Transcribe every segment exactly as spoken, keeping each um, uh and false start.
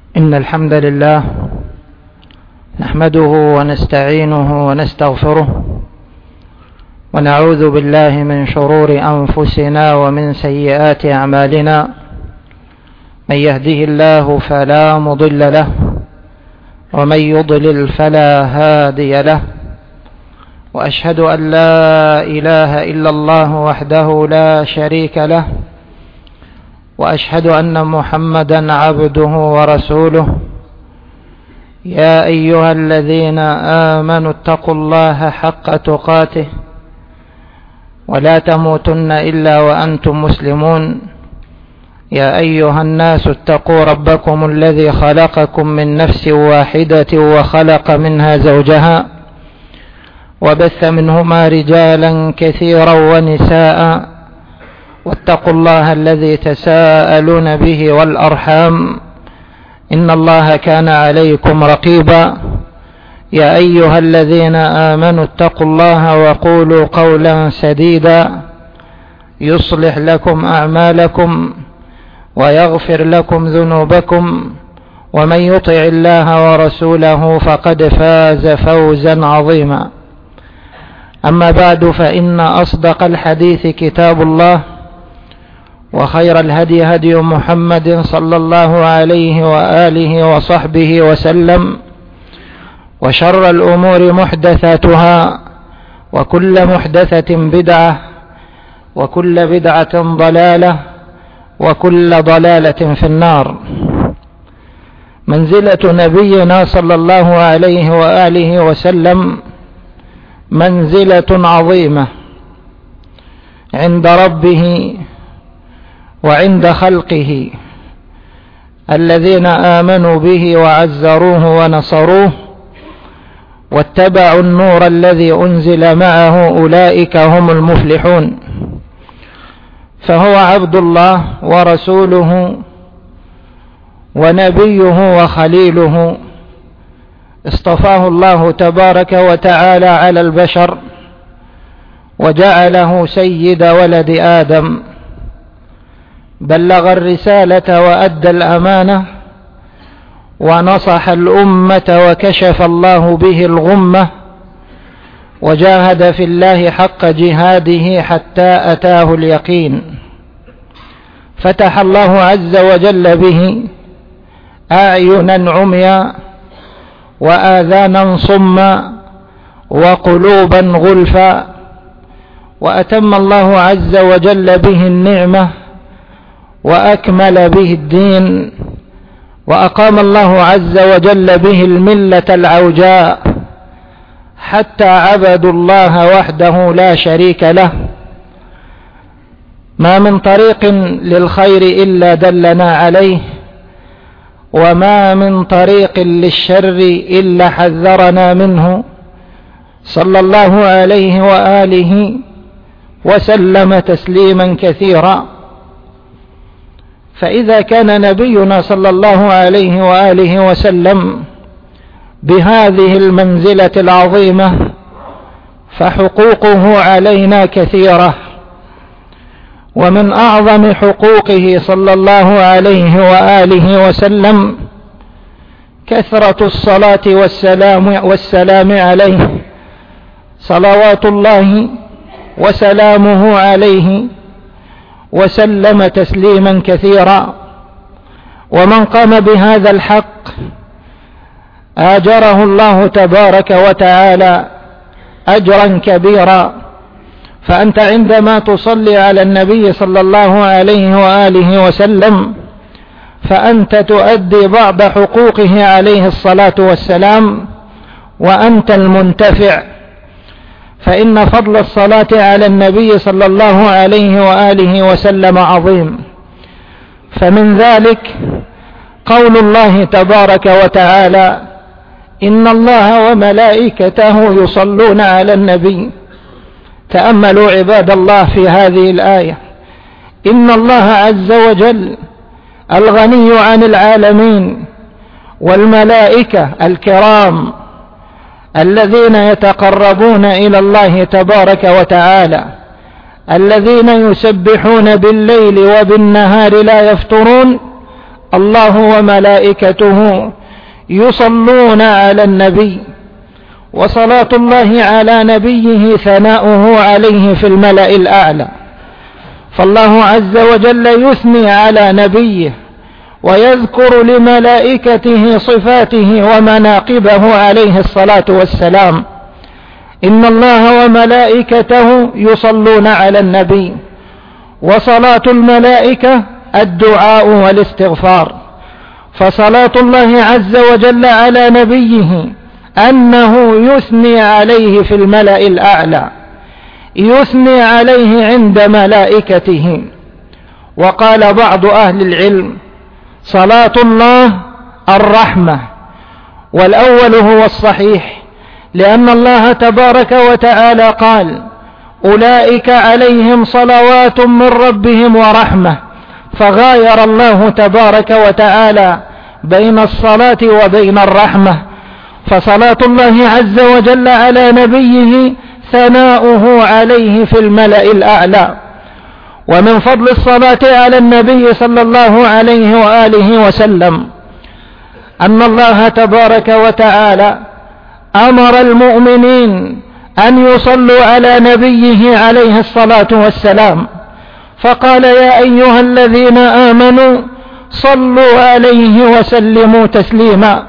إن الحمد لله نحمده ونستعينه ونستغفره ونعوذ بالله من شرور أنفسنا ومن سيئات أعمالنا. من يهده الله فلا مضل له ومن يضلل فلا هادي له، وأشهد أن لا إله إلا الله وحده لا شريك له، وأشهد أن محمدا عبده ورسوله. يا أيها الذين آمنوا اتقوا الله حق تقاته ولا تموتن إلا وأنتم مسلمون. يا أيها الناس اتقوا ربكم الذي خلقكم من نفس واحدة وخلق منها زوجها وبث منهما رجالا كثيرا ونساء، واتقوا الله الذي تساءلون به والأرحام إن الله كان عليكم رقيبا. يا أيها الذين آمنوا اتقوا الله وقولوا قولا سديدا يصلح لكم أعمالكم ويغفر لكم ذنوبكم، ومن يطع الله ورسوله فقد فاز فوزا عظيما. أما بعد، فإن أصدق الحديث كتاب الله، وخير الهدي هدي محمد صلى الله عليه وآله وصحبه وسلم، وشر الأمور محدثاتها، وكل محدثة بدعة، وكل بدعة ضلالة، وكل ضلالة في النار. منزلة نبينا صلى الله عليه وآله وسلم منزلة عظيمة عند ربه وعند خلقه الذين آمنوا به وعزروه ونصروه واتبعوا النور الذي أنزل معه، أولئك هم المفلحون. فهو عبد الله ورسوله ونبيه وخليله، اصطفاه الله تبارك وتعالى على البشر وجعله سيد ولد آدم. بلغ الرسالة وأدى الأمانة ونصح الأمة وكشف الله به الغمة، وجاهد في الله حق جهاده حتى أتاه اليقين. فتح الله عز وجل به أعينا عميا وآذانا صما وقلوبا غلفا، وأتم الله عز وجل به النعمة وأكمل به الدين، وأقام الله عز وجل به الملة العوجاء حتى عبدوا الله وحده لا شريك له. ما من طريق للخير إلا دلنا عليه، وما من طريق للشر إلا حذرنا منه، صلى الله عليه وآله وسلم تسليما كثيرا. فإذا كان نبينا صلى الله عليه وآله وسلم بهذه المنزلة العظيمة، فحقوقه علينا كثيرة. ومن أعظم حقوقه صلى الله عليه وآله وسلم كثرة الصلاة والسلام, والسلام عليه، صلوات الله وسلامه عليه وسلم تسليما كثيرا. ومن قام بهذا الحق آجره الله تبارك وتعالى أجرا كبيرا. فأنت عندما تصلي على النبي صلى الله عليه وآله وسلم فأنت تؤدي بعض حقوقه عليه الصلاة والسلام، وأنت المنتفع. فإن فضل الصلاة على النبي صلى الله عليه وآله وسلم عظيم. فمن ذلك قول الله تبارك وتعالى: إن الله وملائكته يصلون على النبي. تأملوا عباد الله في هذه الآية. إن الله عز وجل الغني عن العالمين، والملائكة الكرام الذين يتقربون إلى الله تبارك وتعالى، الذين يسبحون بالليل وبالنهار لا يفترون، الله وملائكته يصلون على النبي، وصلاة الله على نبيه ثناؤه عليه في الملأ الأعلى. فالله عز وجل يثني على نبيه ويذكر لملائكته صفاته ومناقبه عليه الصلاة والسلام. إن الله وملائكته يصلون على النبي، وصلاة الملائكة الدعاء والاستغفار. فصلاة الله عز وجل على نبيه أنه يثني عليه في الملأ الأعلى، يثني عليه عند ملائكته. وقال بعض أهل العلم: صلاة الله الرحمة، والأول هو الصحيح، لأن الله تبارك وتعالى قال: أولئك عليهم صلوات من ربهم ورحمة، فغاير الله تبارك وتعالى بين الصلاة وبين الرحمة. فصلاة الله عز وجل على نبيه ثناؤه عليه في الملأ الأعلى. ومن فضل الصلاة على النبي صلى الله عليه وآله وسلم أن الله تبارك وتعالى أمر المؤمنين أن يصلوا على نبيه عليه الصلاة والسلام، فقال: يا أيها الذين آمنوا صلوا عليه وسلموا تسليما.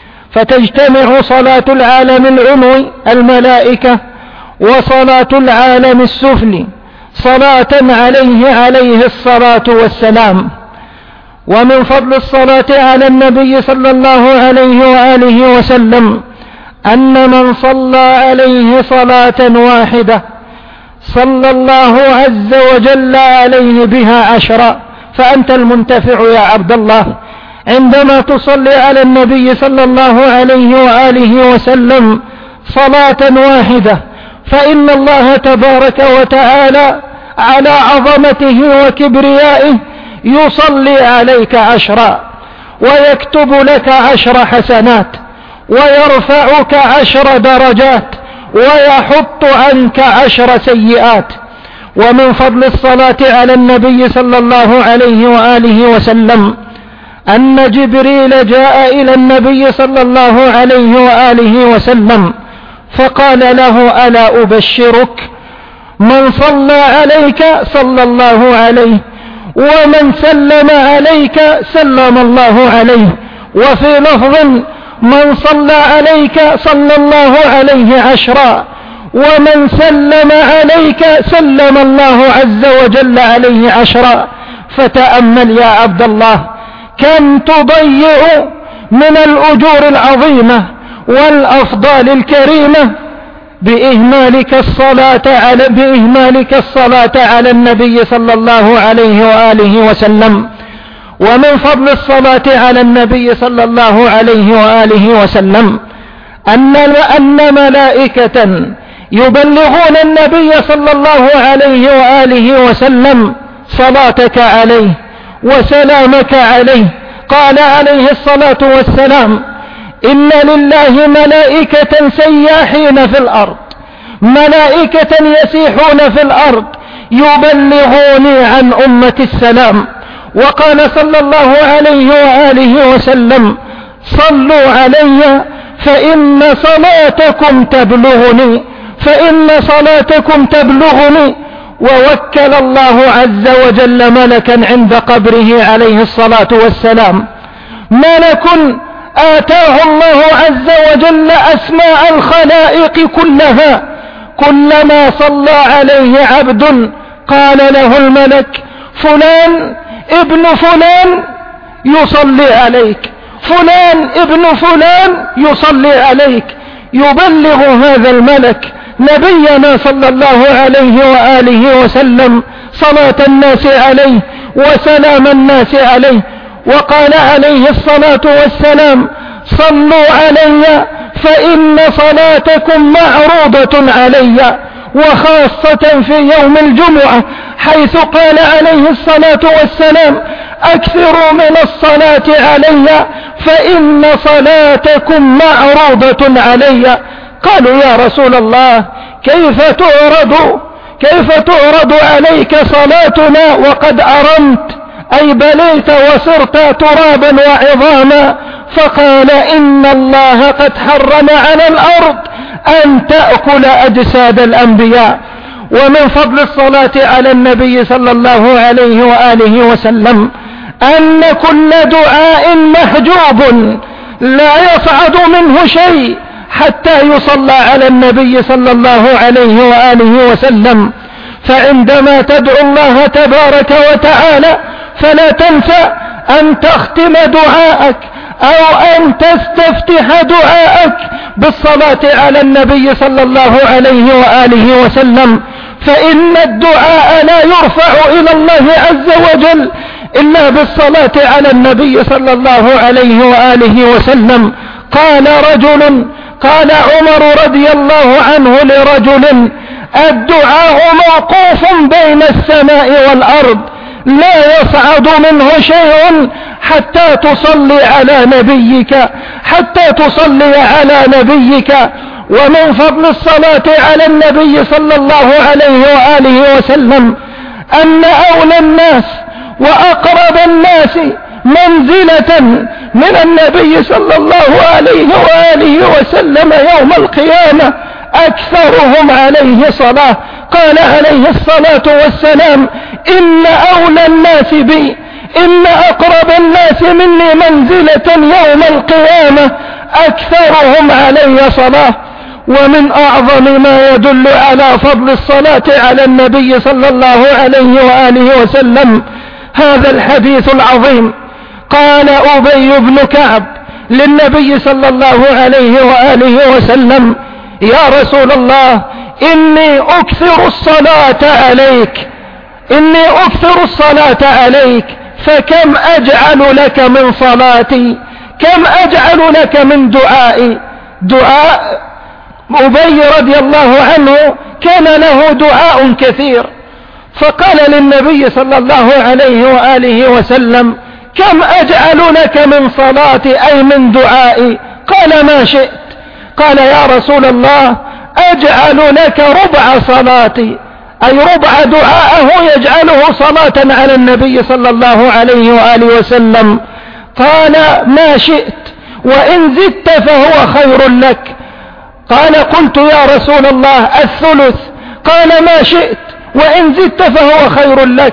فتجتمع صلاة العالم العلوي الملائكة وصلاة العالم السفلي صلاة عليه عليه الصلاة والسلام. ومن فضل الصلاة على النبي صلى الله عليه وآله وسلم أن من صلى عليه صلاة واحدة صلى الله عز وجل عليه بها عشرا. فأنت المنتفع يا عبد الله عندما تصلي على النبي صلى الله عليه وآله وسلم صلاة واحدة، فإن الله تبارك وتعالى على عظمته وكبريائه يصلي عليك عشرا، ويكتب لك عشر حسنات، ويرفعك عشر درجات، ويحط عنك عشر سيئات. ومن فضل الصلاة على النبي صلى الله عليه وآله وسلم أن جبريل جاء إلى النبي صلى الله عليه وآله وسلم فقال له: ألا أبشرك؟ من صلى عليك صلى الله عليه، ومن سلم عليك سلم الله عليه. وفي لفظ: من صلى عليك صلى الله عليه عشرا، ومن سلم عليك سلم الله عز وجل عليه عشرا. فتأمل يا عبد الله كم تضيع من الأجور العظيمة والأفضال الكريمة بإهمالك الصلاة على بإهمالك الصلاة على النبي صلى الله عليه وآله وسلم. ومن فضل الصلاة على النبي صلى الله عليه وآله وسلم أن أن ملائكة يبلغون النبي صلى الله عليه وآله وسلم صلاتك عليه وسلامك عليه. قال عليه الصلاة والسلام: إن لله ملائكة سياحين في الأرض، ملائكة يسيحون في الأرض يبلغوني عن أمة السلام. وقال صلى الله عليه وآله وسلم: صلوا علي فإن صلاتكم تبلغني، فإن صلاتكم تبلغني. ووكل الله عز وجل ملكا عند قبره عليه الصلاة والسلام، ملك آتاه الله عز وجل أسماء الخلائق كلها، كلما صلى عليه عبد قال له الملك: فلان ابن فلان يصلي عليك، فلان ابن فلان يصلي عليك. يبلغ هذا الملك نبينا صلى الله عليه وآله وسلم صلاة الناس عليه وسلام الناس عليه. وقال عليه الصلاة والسلام: صلوا علي فإن صلاتكم معروضة علي. وخاصة في يوم الجمعة حيث قال عليه الصلاة والسلام: أكثروا من الصلاة علي فإن صلاتكم معروضة علي. قالوا: يا رسول الله، كيف تعرض كيف تعرض عليك صلاتنا وقد أرمت أي بليت وصرت ترابا وعظاما. فقال إن الله قد حرم على الأرض أن تأكل أجساد الأنبياء. ومن فضل الصلاة على النبي صلى الله عليه وآله وسلم أن كل دعاء محجوب لا يصعد منه شيء حتى يصلى على النبي صلى الله عليه وآله وسلم. فعندما تدعو الله تبارك وتعالى فلا تنسى أن تختم دعاءك أو أن تستفتح دعاءك بالصلاة على النبي صلى الله عليه وآله وسلم، فإن الدعاء لا يرفع إلى الله عز وجل إلا بالصلاة على النبي صلى الله عليه وآله وسلم. قال رجل قال عمر رضي الله عنه لرجل: الدعاء موقوف بين السماء والأرض لا يصعد منه شيء حتى تصلي على نبيك حتى تصلي على نبيك. ومن فضل الصلاة على النبي صلى الله عليه وآله وسلم أن أولى الناس وأقرب الناس منزلة من النبي صلى الله عليه وآله وسلم يوم القيامة أكثرهم عليه صلاة. قال عليه الصلاة والسلام: إن أولى الناس بي إن أقرب الناس مني منزلة يوم القيامة أكثرهم علي صلاة. ومن أعظم ما يدل على فضل الصلاة على النبي صلى الله عليه وآله وسلم هذا الحديث العظيم. قال أبي بن كعب للنبي صلى الله عليه وآله وسلم: يا رسول الله، إني أكثر الصلاة عليك إني أكثر الصلاة عليك فكم أجعل لك من صلاتي كم أجعل لك من دعائي. دعاء أبي رضي الله عنه كان له دعاء كثير، فقال للنبي صلى الله عليه وآله وسلم: كم أجعل لك من صلاتي أي من دعائي؟ قال: ما شئت. قال: يا رسول الله، أجعل لك ربع صلاتي، أي ربع دعاءه يجعله صلاة على النبي صلى الله عليه وآله وسلم. قال: ما شئت، وإن زدت فهو خير لك. قال: قلت يا رسول الله الثلث. قال: ما شئت، وإن زدت فهو خير لك.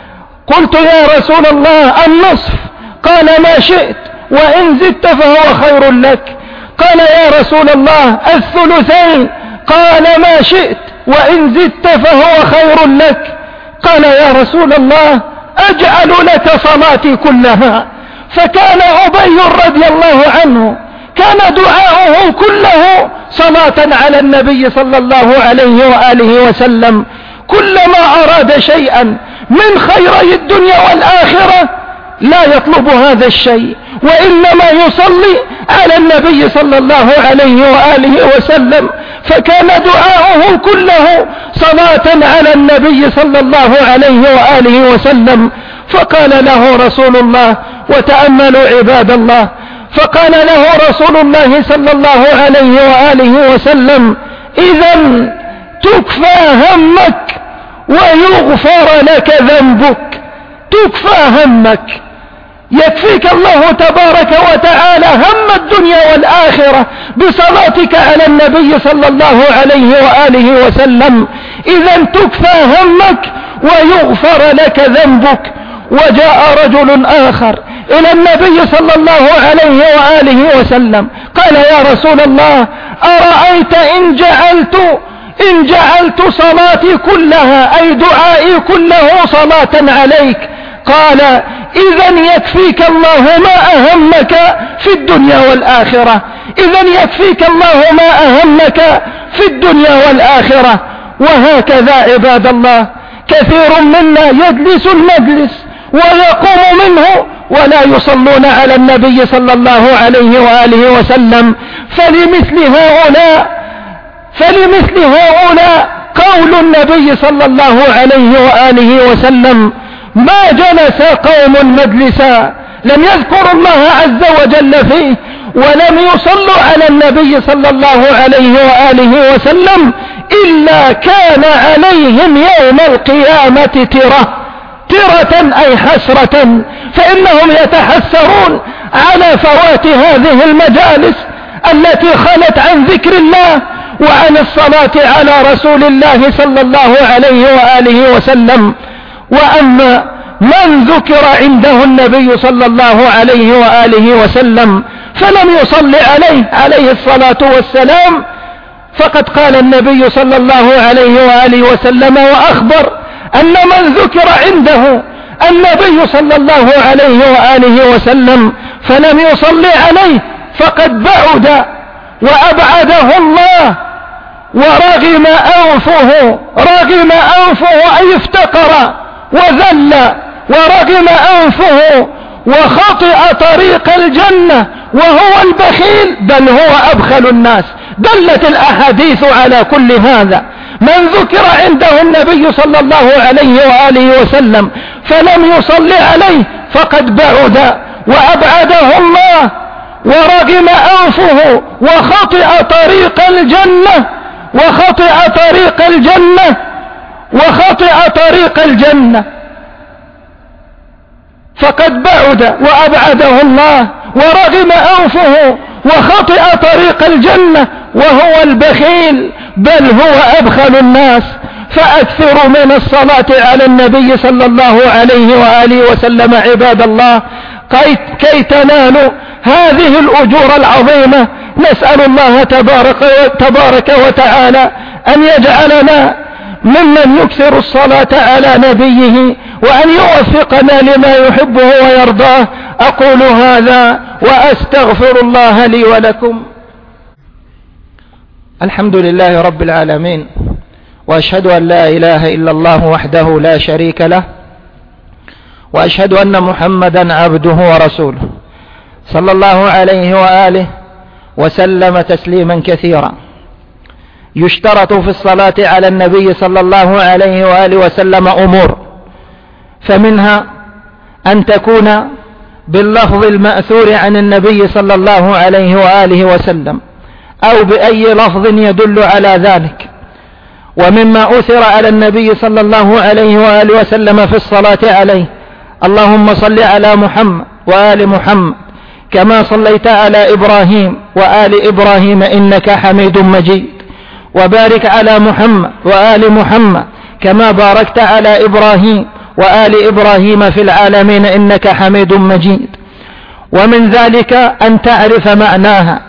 قلت يا رسول الله النصف. قال: ما شئت، وإن زدت فهو خير لك. قال: يا رسول الله الثلثين. قال: ما شئت، وإن زدت فهو خير لك. قال: يا رسول الله أجعل لك صلاتي كلها. فكان أبي رضي الله عنه كان دعاؤه كله صلاة على النبي صلى الله عليه وآله وسلم. كلما أراد شيئا من خيري الدنيا والآخرة لا يطلب هذا الشيء، وإنما يصلي على النبي صلى الله عليه وآله وسلم. فكان دعاؤه كله صلاة على النبي صلى الله عليه وآله وسلم. فقال له رسول الله، وتأملوا عباد الله، فقال له رسول الله صلى الله عليه وآله وسلم: إذن تكفى همك ويغفر لك ذنبك. تكفى همك، يكفيك الله تبارك وتعالى هم الدنيا والآخرة بصلاتك على النبي صلى الله عليه وآله وسلم. إذن تكفى همك ويغفر لك ذنبك. وجاء رجل آخر إلى النبي صلى الله عليه وآله وسلم قال: يا رسول الله، أرأيت إن جعلت إن جعلت صلاتي كلها أي دعائي كله صلاة عليك؟ قال: إذن يكفيك الله ما أهمك في الدنيا والآخرة إذن يكفيك الله ما أهمك في الدنيا والآخرة. وهكذا عباد الله كثير منا يجلس المجلس ويقوم منه ولا يصلون على النبي صلى الله عليه وآله وسلم. فلمثل هؤلاء فلمثل هؤلاء قول النبي صلى الله عليه وآله وسلم: ما جلس قوم مجلسا لم يذكروا الله عز وجل فيه ولم يصلوا على النبي صلى الله عليه وآله وسلم إلا كان عليهم يوم القيامة ترة. ترة أي حسرة، فإنهم يتحسرون على فوات هذه المجالس التي خلت عن ذكر الله وعن الصلاة على رسول الله صلى الله عليه وآله وسلم. وأما من ذكر عنده النبي صلى الله عليه وآله وسلم فلم يصلي عليه عليه الصلاة والسلام، فقد قال النبي صلى الله عليه وآله وسلم وأخبر أن من ذكر عنده النبي صلى الله عليه وآله وسلم فلم يصلي عليه فقد بعد وأبعده الله، ورغم أنفه، رغم أنفه أي افتقر وذل، ورغم أنفه وخطئ طريق الجنة وهو البخيل، بل هو أبخل الناس. دلت الأحاديث على كل هذا. من ذكر عنده النبي صلى الله عليه وآله وسلم فلم يصلي عليه فقد بعد وأبعده الله، ورغم أنفه وخطئ طريق الجنة، وخطئ طريق الجنة، وخطئ طريق الجنة، فقد بعد وأبعده الله، ورغم أنفه وخطئ طريق الجنة وهو البخيل، بل هو أبخل الناس. فأكثروا من الصلاة على النبي صلى الله عليه وآله وسلم عباد الله كي تنالوا هذه الأجور العظيمة. نسأل الله تبارك, تبارك وتعالى أن يجعلنا ممن يكثر الصلاة على نبيه، وأن يوفقنا لما يحبه ويرضاه. أقول هذا وأستغفر الله لي ولكم. الحمد لله رب العالمين، وأشهد أن لا إله إلا الله وحده لا شريك له، وأشهد أن محمدا عبده ورسوله صلى الله عليه وآله وسلم تسليما كثيرا. يشترط في الصلاة على النبي صلى الله عليه وآله وسلم أمور، فمنها أن تكون باللفظ المأثور عن النبي صلى الله عليه وآله وسلم أو بأي لفظ يدل على ذلك. ومما أثر على النبي صلى الله عليه وآله وسلم في الصلاة عليه: اللهم صل على محمد وآل محمد كما صليت على إبراهيم وآل إبراهيم إنك حميد مجيد، وبارك على محمد وآل محمد كما باركت على إبراهيم وآل إبراهيم في العالمين إنك حميد مجيد. ومن ذلك أن تعرف معناها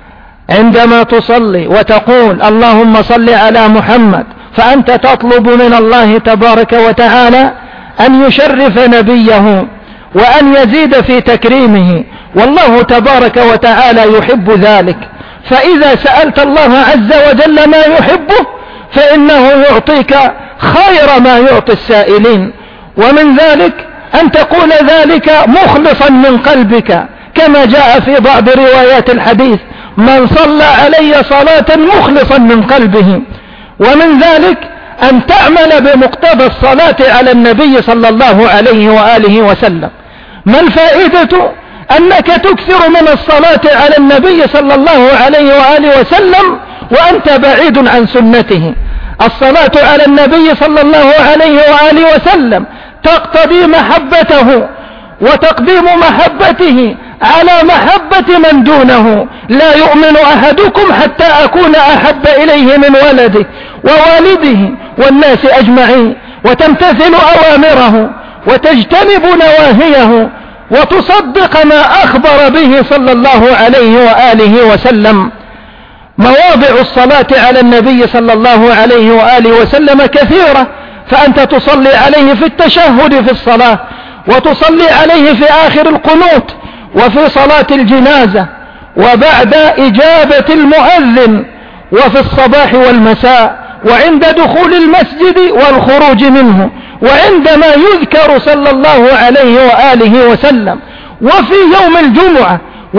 عندما تصلي وتقول اللهم صل على محمد، فأنت تطلب من الله تبارك وتعالى أن يشرف نبيه وأن يزيد في تكريمه، والله تبارك وتعالى يحب ذلك. فإذا سألت الله عز وجل ما يحبه فإنه يعطيك خير ما يعطي السائلين. ومن ذلك أن تقول ذلك مخلصا من قلبك، كما جاء في بعض روايات الحديث: من صلى علي صلاة مخلصا من قلبه. ومن ذلك أن تعمل بمقتضى الصلاة على النبي صلى الله عليه وآله وسلم. ما الفائدة أنك تكثر من الصلاة على النبي صلى الله عليه وآله وسلم وأنت بعيد عن سنته؟ الصلاة على النبي صلى الله عليه وآله وسلم تقتضي محبته وتقديم محبته على محبة من دونه. لا يؤمن أحدكم حتى أكون أحب إليه من ولده ووالده والناس أجمعين، وتمتثل أوامره وتجتنب نواهيه وتصدق ما أخبر به صلى الله عليه وآله وسلم. مواضع الصلاة على النبي صلى الله عليه وآله وسلم كثيرة، فأنت تصلي عليه في التشهد في الصلاة، وتصلي عليه في آخر القنوت، وفي صلاة الجنازة، وبعد إجابة المؤذن، وفي الصباح والمساء، وعند دخول المسجد والخروج منه، وعندما يذكر صلى الله عليه وآله وسلم، وفي يوم الجمعة.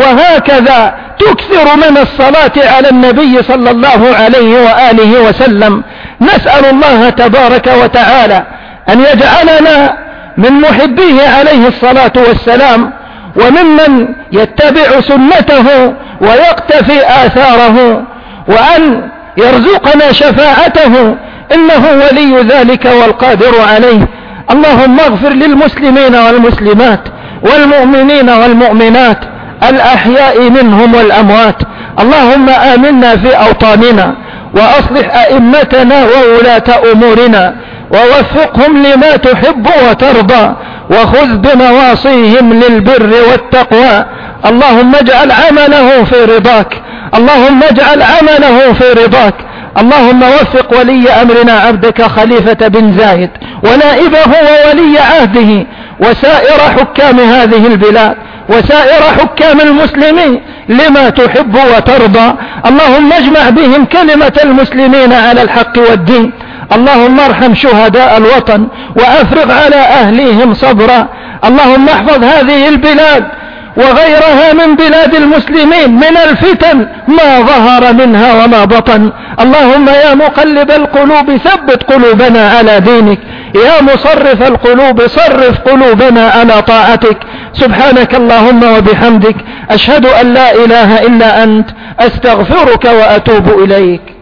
وهكذا تكثر من الصلاة على النبي صلى الله عليه وآله وسلم. نسأل الله تبارك وتعالى أن يجعلنا من محبيه عليه الصلاة والسلام، وممن يتبع سنته ويقتفي آثاره، وأن يرزقنا شفاعته إنه ولي ذلك والقادر عليه. اللهم اغفر للمسلمين والمسلمات والمؤمنين والمؤمنات الأحياء منهم والأموات. اللهم آمنا في أوطاننا وأصلح أئمتنا وولاة أمورنا ووفقهم لما تحب وترضى وخذ بنواصيهم للبر والتقوى. اللهم اجعل عمله في رضاك، اللهم اجعل عمله في رضاك. اللهم وفق ولي أمرنا عبدك خليفة بن زايد ونائبه وولي عهده وسائر حكام هذه البلاد وسائر حكام المسلمين لما تحب وترضى. اللهم اجمع بهم كلمة المسلمين على الحق والدين. اللهم ارحم شهداء الوطن وأفرغ على أهليهم صبرا. اللهم احفظ هذه البلاد وغيرها من بلاد المسلمين من الفتن ما ظهر منها وما بطن. اللهم يا مقلب القلوب ثبت قلوبنا على دينك، يا مصرف القلوب صرف قلوبنا على طاعتك. سبحانك اللهم وبحمدك، أشهد أن لا إله إلا أنت، أستغفرك وأتوب إليك.